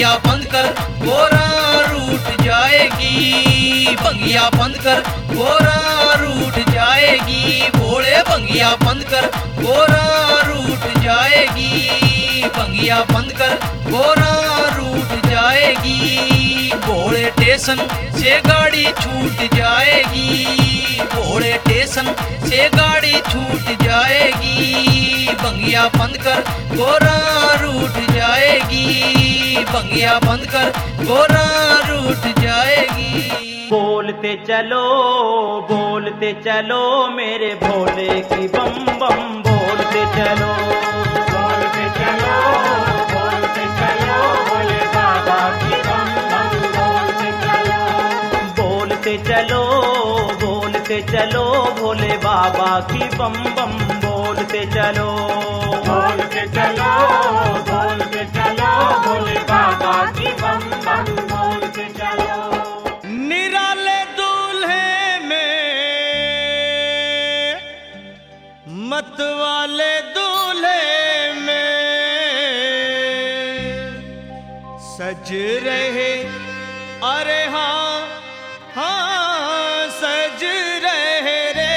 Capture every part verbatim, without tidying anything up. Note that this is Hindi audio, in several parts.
भंगिया बंद कर गोरा रूठ जाएगी, भंगिया बंद कर गोरा रूठ जाएगी, भोले भंगिया बंद कर गोरा रूठ जाएगी, भंगिया बंद कर गोरा रूठ जाएगी, भोले स्टेशन से गाड़ी छूट जाएगी, भोले स्टेशन से गाड़ी छूट जाएगी, भंगिया बंद कर गोरा रूठ जाएगी, भंगिया बंद कर गोरा रूठ जाएगी। बोलते चलो बोलते चलो मेरे भोले की बम बम, बोलते चलो बोलते चलो बोलते चलो भोले बाबा की बम बम, बोलते चलो बोलते चलो बोलते चलो भोले बाबा की बम बम, बोलते चलो बोलते चलो बोलते चलो भोले बाबा की बम बम, बोलते चलो। निराले दूल्हे में मत वाले दूल्हे में सज रहे, अरे हाँ हाँ सज रहे रे,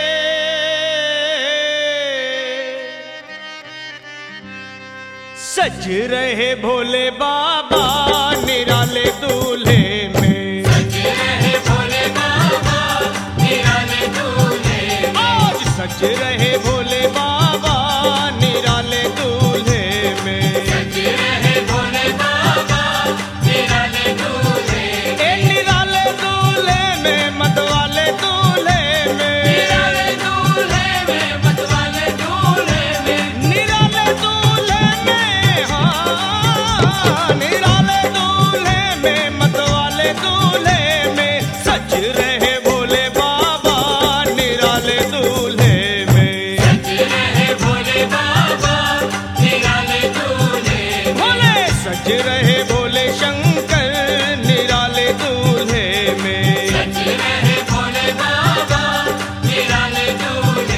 सज रहे भोले बाबा निराले दूल्हे में, सज रहे भोले बाबा निराले दूल्हे में, आज सज रहे भोले बाबा निराले दूल्हे में, सज रहे भोले बाबा निराले दूल्हे में, ए निराले दूल्हे में मत वाले दूल्हे में, निराले दूल्हे में मत वाले दूल्हे में, निराले दूल्हे में, हाँ निराले दूल्हे में मत वाले दूल्हे में, सज रहे भोले बाबा निराले दूल्हे में, सज रहे भोले बाबा निराले दूल्हे में, भोले सज रहे भोले शंकर निराले दूल्हे में। सज रहे भोले बाबा निराले दूल्हे।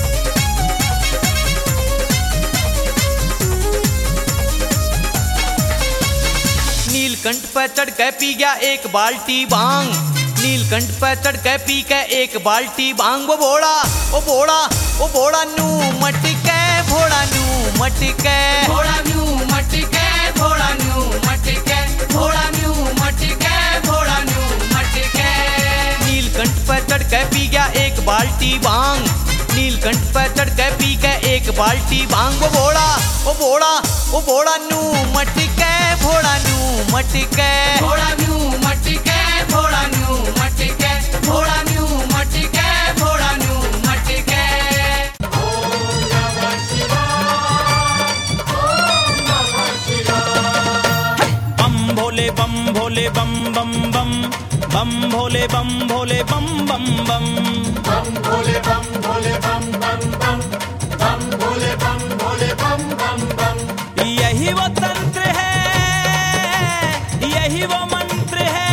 नीलकंठ पे चढ़ के पी गया एक बाल्टी भांग, नीलकंठ पे चढ़ के पी के एक बाल्टी भांग, वो भोड़ा वो भोड़ा वो भोड़ा नू मटके, भोड़ा नू मटके, भोड़ा नू मटके, भोड़ा नू मटके, भोड़ा नू मटके, भोड़ा नू मटके। नीलकंठ पे चढ़ के पी गया एक बाल्टी भांग, नीलकंठ पे चढ़ के पी के एक बाल्टी भांग, वो भोड़ा वो भोड़ा वो भोड़ा नू मटके, भोड़ा नू मटके, भोड़ा नू मटके, भोड़ा नू मटके, भोड़ा नू मटके, भोड़ा नू मटके। बम भोले बम भोले बम बम बम, बम भोले बम भोले बम बम बम, बम भोले बम भोले बम बम बम, बम भोले बम भोले बम बम बम। यही वो तंत्र है यही वो मंत्र है,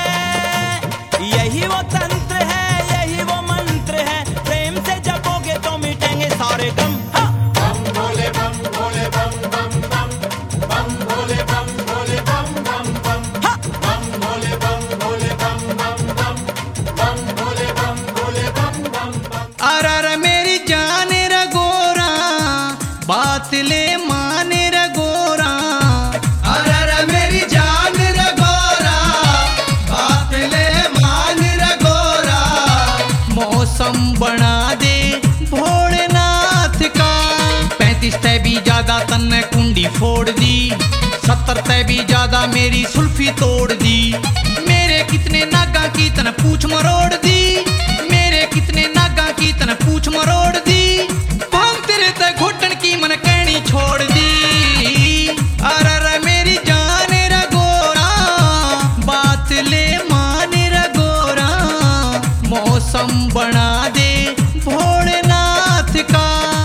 यही वो तंत्र है यही वो मंत्र है, प्रेम से जपोगे तो मिटेंगे सारे गम। हाँ। बम भोले बम भोले बम बम बम, बम भोले बम भोले बम बम बम, हाँ। बम भोले बम भोले बम बम बम, बम भोले बम भोले बम बम बम। अरे अरे मेरी जान रे गोरा बात ले मान रे गोरा, अरे अरे मेरी जान रे गोरा बात ले मान रे गोरा, मौसम बना दे भोलेनाथ का, पैंतीस तय भी ज्यादा तन्ने कुंडी फोड़ दी, सत्तर तय भी ज्यादा मेरी सुल्फी तोड़ दी, मेरे कितने नागा की तन पूछ मरोड़ दी, मेरे कितने नागा की तन पूछ मरोड़ दी, भांग तेरे तय घुटन की मन कहनी छोड़ दी। अरे अरे मेरी जान रे गोरा बात ले मान रे गोरा, मौसम बना दे भोलेनाथ का।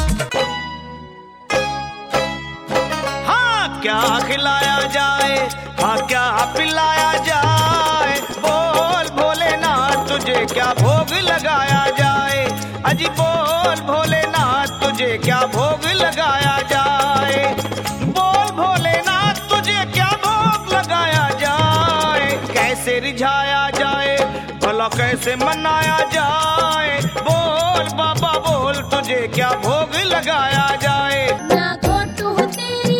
हाँ क्या खिलाया जाए, हाँ क्या पिलाया जाए, बोल भोलेनाथ तुझे क्या भोग लगाया जाए, अजी बोल भोलेनाथ तुझे क्या भोग लगाया जाए, बोल भोलेनाथ तुझे क्या भोग के रिझाया जाए, भला कैसे मनाया जाए। बोल बाबा बोल, तुझे क्या भोग लगाया जाए। ना घोटू तेरी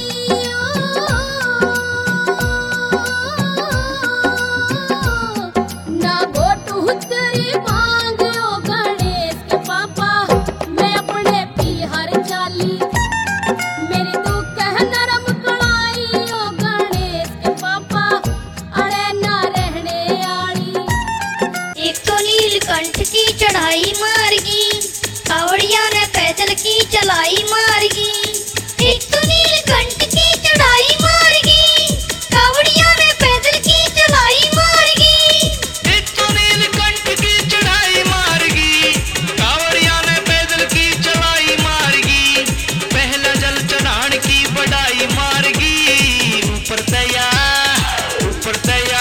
ना घोटू तेरी मांग ओ गणेश के पापा, मैं अपने पीहर चाली मेरी तू कह नरम कड़ाई ओ गणेश के पापा, अड़े ना रहने आड़ी। एक तो नीलकंठ की चढ़ाई मारगी, कावड़िया ने पैदल की चलाई मारगी। एक तो नीलकंठ की चढ़ाई मारगी, कावड़िया ने पैदल की चलाई मारगी। एक तो नीलकंठ की चढ़ाई मारगी, कांवड़िया ने पैदल की चलाई मारगी। पहला जल चढ़ान की बढ़ाई मारगी। ऊपर तया ऊपर तया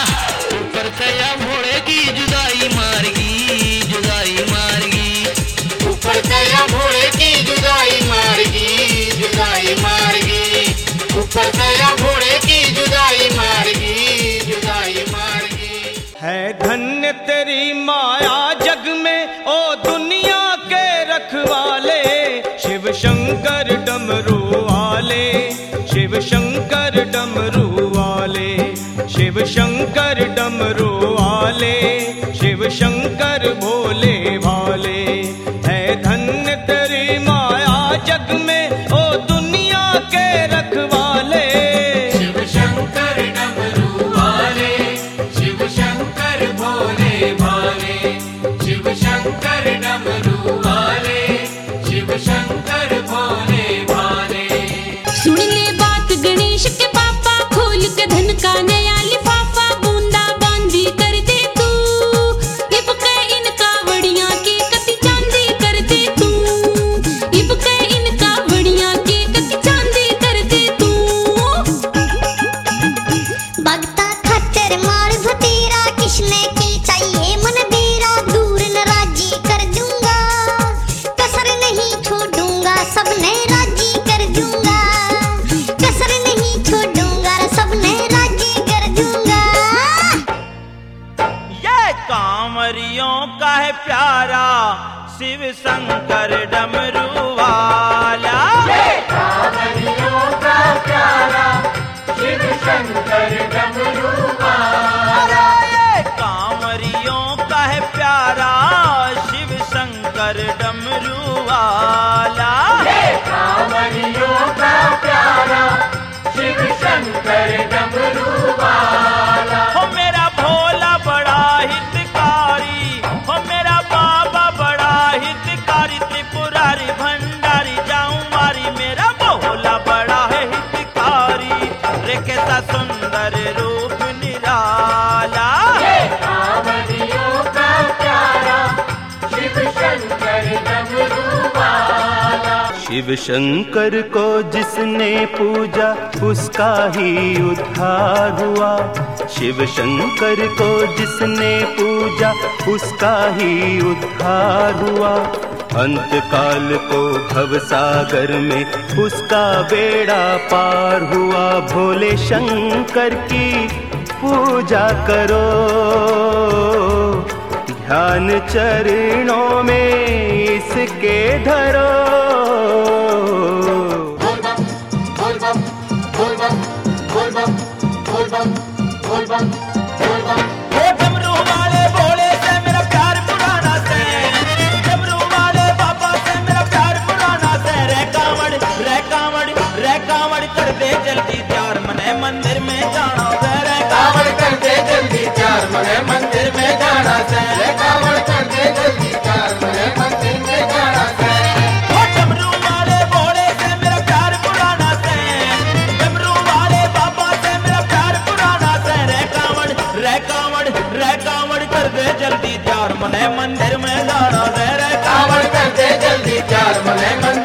ऊपर तया भोले की जुदाई मारगी, जुदाई मारगी। ऊपर तया भोले की जुदाई मारगी, जुदाई मारगी। ऊपर तया भोले की जुदाई मारगी, जुदाई मारगी। है धन्य तेरी माया जग में, ओ दुनिया के रखवाले। शिव शंकर डमरू वाले, शिव शंकर डमरू वाले, शिव शंकर डमरू वाले, शिव शंकर भोले भाले। है धन्य तेरी माया जग में, ओ दुनिया के रखवाले। शिव शंकर डमरू वाले, शिव शंकर भोले भाले। शिव शंकर डमरू वाले, शिव शंकर भोले भाले। सुन ले बात गणेश के पापा, खोल के धन का नया लिफाफा, बूंदा बांदी कर दे तू। इब के इन कावड़ियां के कति चांदी कर दे तू। इब के इन कावड़ियां के कति चांदी कर दे तू। भगता खच्चर मार भतीरा, किसने की चाहिए मन बीरा। दूर नाराजी कर दूंगा, कसर नहीं छोड़ूंगा, सबने राजी कर दूंगा। कसर नहीं छोड़ूंगा, सबने राजी कर दूंगा। ये कांवरियों का है प्यारा, शिव शंकर डमरू वाला। कांवरियों का प्यारा, शिव शंकर डमरू वाला। ये कांवरियों का है प्यारा, शिव शंकर डमरू वाला। कांवरियों का प्यारा, शिव शंकर डमरू वाला। हो मेरा भोला बड़ा हितकारी, हो मेरा बाबा बड़ा हितकारी। त्रिपुरारी भंडारी जाऊं मारी, मेरा भोला बड़ा है हितकारी। रे कैसा सुंदर रूप निराला। कांवरियों का प्यारा, शिव शंकर डमरू वाला। शिव शंकर को जिसने पूजा, उसका ही उद्धार हुआ। शिव शंकर को जिसने पूजा, उसका ही उद्धार हुआ। अंत काल को भवसागर में, उसका बेड़ा पार हुआ। भोले शंकर की पूजा करो, ध्यान चरणों में इसके धरो। ओ डमरू वाले भोले से मेरा प्यार पुराना से, डमरू वाले बाबा से मेरा प्यार पुराना से। रे कांवड़ रे कांवड़ रे कांवड़ कर दे जल्दी तैयार, मने मंदिर में जाना से। रे कांवड़ कर दे जल्दी तैयार, मने मंदिर में जाना से। रे कांवड़ कर दे जल्दी तैयार, मने मंदिर में जाना से। ओ डमरू वाले भोले से मेरा प्यार पुराना से, डमरू वाले बाबा से मेरा प्यार पुराना से। रे कांवड़ रे कांवड़ रे कांवड़ कर दे जल्दी तैयार, मने मंदिर में जाना से। रे कांवड़ कर दे जल्दी तैयार, मने मंदिर